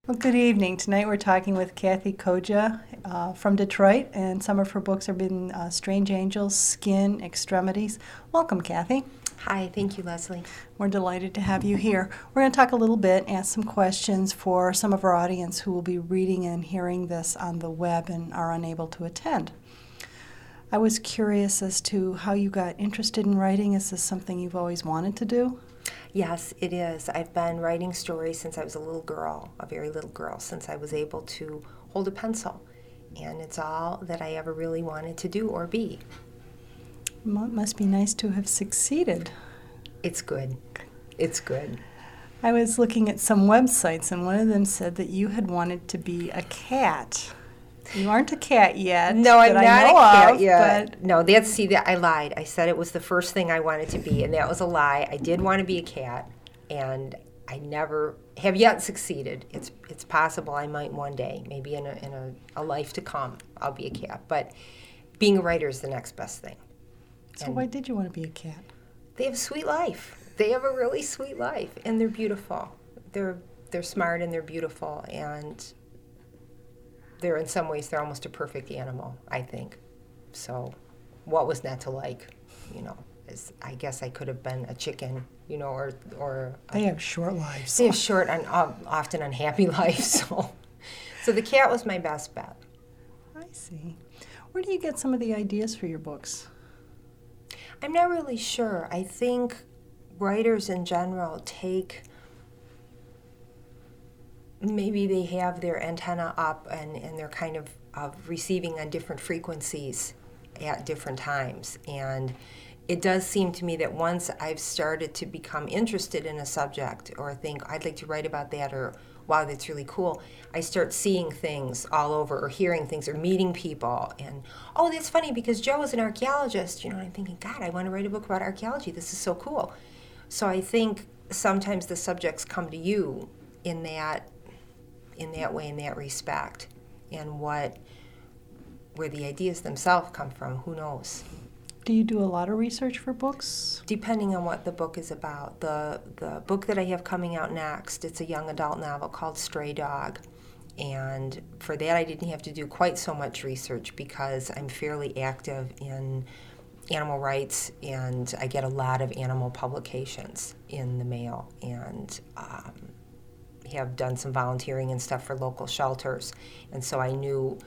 Well, good evening. Tonight we're talking with Kathy Koja from Detroit, and some of her books have been Strange Angels, Skin, Extremities. Welcome, Kathy. Hi, thank you, Leslie. We're delighted to have you here. We're going to talk a little bit, ask some questions for some of our audience who will be reading and hearing this on the web and are unable to attend. I was curious as to how you got interested in writing. Is this something you've always wanted to do? Yes, it is. I've been writing stories since I was a little girl, a very little girl, since I was able to hold a pencil. And it's all that I ever really wanted to do or be. Well, it must be nice to have succeeded. It's good. It's good. I was looking at some websites, and one of them said that you had wanted to be a cat. You aren't a cat yet. No, I'm not a cat yet. But No, I lied. I said it was the first thing I wanted to be, and that was a lie. I did want to be a cat, and I never have yet succeeded. It's possible I might one day, maybe in a life to come, I'll be a cat. But being a writer is the next best thing. So why did you want to be a cat? They have a sweet life. They have a really sweet life, and they're beautiful. They're smart and they're beautiful, and they're in some ways they're almost a perfect animal, I think. So, what was not to like? I guess I could have been a chicken, or they have short lives. They have short and often unhappy lives. So the cat was my best bet. I see. Where do you get some of the ideas for your books? I'm not really sure. I think writers in general maybe they have their antenna up and they're kind of receiving on different frequencies at different times. And it does seem to me that once I've started to become interested in a subject or think I'd like to write about that, or wow, that's really cool, I start seeing things all over or hearing things or meeting people. And, oh, that's funny because Joe is an archaeologist, and I'm thinking, God, I want to write a book about archaeology. This is so cool. So I think sometimes the subjects come to you in that way, in that respect, and where the ideas themselves come from, who knows? Do you do a lot of research for books? Depending on what the book is about. The book that I have coming out next, it's a young adult novel called Stray Dog, and for that I didn't have to do quite so much research because I'm fairly active in animal rights, and I get a lot of animal publications in the mail, and have done some volunteering and stuff for local shelters, and so I knew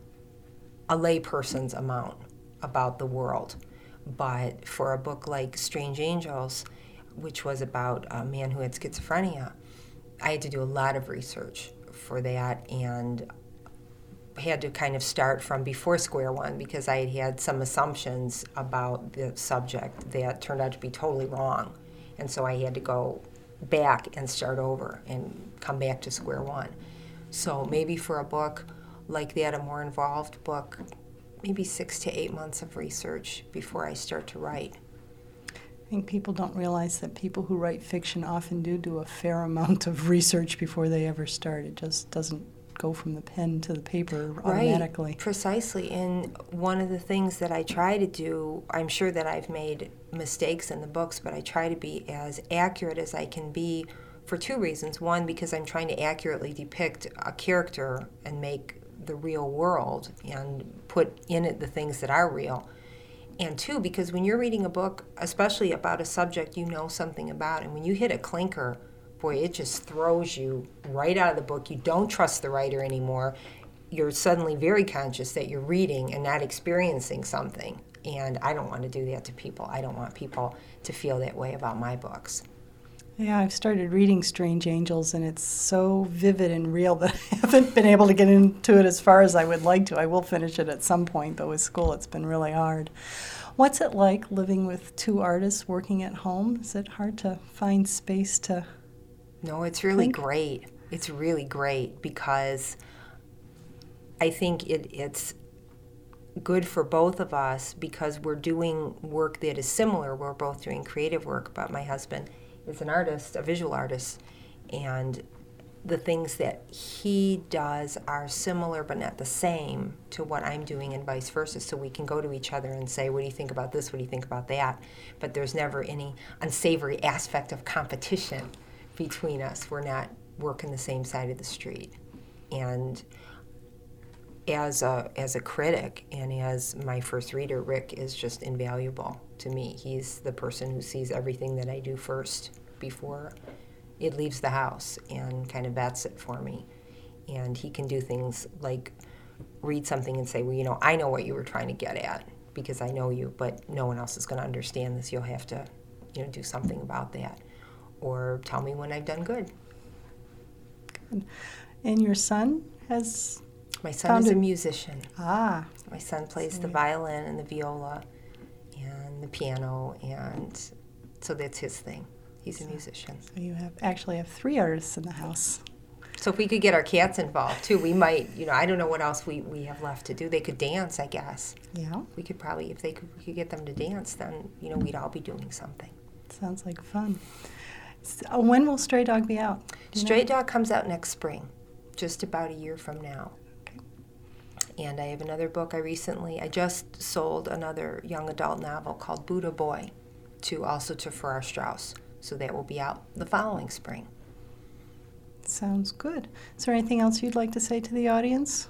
a layperson's amount about the world. But for a book like Strange Angels, which was about a man who had schizophrenia, I had to do a lot of research for that, and had to kind of start from before square one because I had some assumptions about the subject that turned out to be totally wrong, and so I had to go back and start over and come back to square one. So maybe for a book like that, a more involved book, maybe 6 to 8 months of research before I start to write. I think people don't realize that people who write fiction often do a fair amount of research before they ever start. It just doesn't go from the pen to the paper automatically. Right, precisely. And one of the things that I try to do, I'm sure that I've made mistakes in the books, but I try to be as accurate as I can be for two reasons. One, because I'm trying to accurately depict a character and make the real world and put in it the things that are real. And two, because when you're reading a book, especially about a subject you know something about, and when you hit a clinker, boy, it just throws you right out of the book. You don't trust the writer anymore. You're suddenly very conscious that you're reading and not experiencing something. And I don't want to do that to people. I don't want people to feel that way about my books. Yeah, I've started reading Strange Angels, and it's so vivid and real that I haven't been able to get into it as far as I would like to. I will finish it at some point, though with school it's been really hard. What's it like living with two artists working at home? Is it hard to find space to No, it's really great. It's really great because I think it's good for both of us because we're doing work that is similar. We're both doing creative work, but my husband is an artist, a visual artist, and the things that he does are similar but not the same to what I'm doing and vice versa. So we can go to each other and say, what do you think about this? What do you think about that? But there's never any unsavory aspect of competition between us. We're not work in the same side of the street. And as a critic and as my first reader, Rick is just invaluable to me. He's the person who sees everything that I do first before it leaves the house and kind of vets it for me. And he can do things like read something and say, well, I know what you were trying to get at because I know you, but no one else is going to understand this. You'll have to, do something about that. Or tell me when I've done good. Good. And your son has... My son is a musician. Ah. My son plays the violin and the viola and the piano, and so that's his thing. He's a musician. So you actually have 3 artists in the house. So if we could get our cats involved too, we might, I don't know what else we have left to do. They could dance, I guess. Yeah. We could probably, we could get them to dance, then, we'd all be doing something. Sounds like fun. So when will Stray Dog be out? Stray Dog comes out next spring, just about a year from now. Okay. And I have another book I just sold another young adult novel called Buddha Boy to Farrar Straus. So that will be out the following spring. Sounds good. Is there anything else you'd like to say to the audience?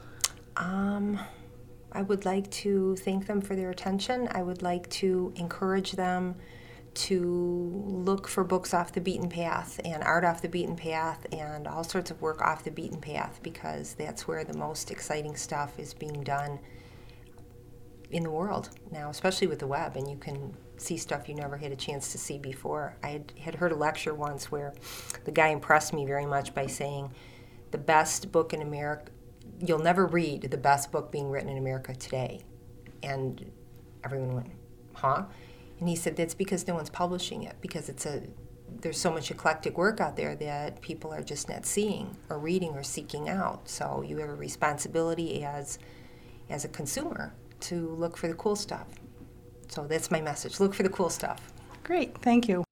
I would like to thank them for their attention. I would like to encourage them to look for books off the beaten path and art off the beaten path and all sorts of work off the beaten path, because that's where the most exciting stuff is being done in the world now, especially with the web, and you can see stuff you never had a chance to see before. I had heard a lecture once where the guy impressed me very much by saying the best book in America, you'll never read the best book being written in America today. And everyone went, huh? And he said that's because no one's publishing it, because there's so much eclectic work out there that people are just not seeing or reading or seeking out. So you have a responsibility as a consumer to look for the cool stuff. So that's my message. Look for the cool stuff. Great. Thank you.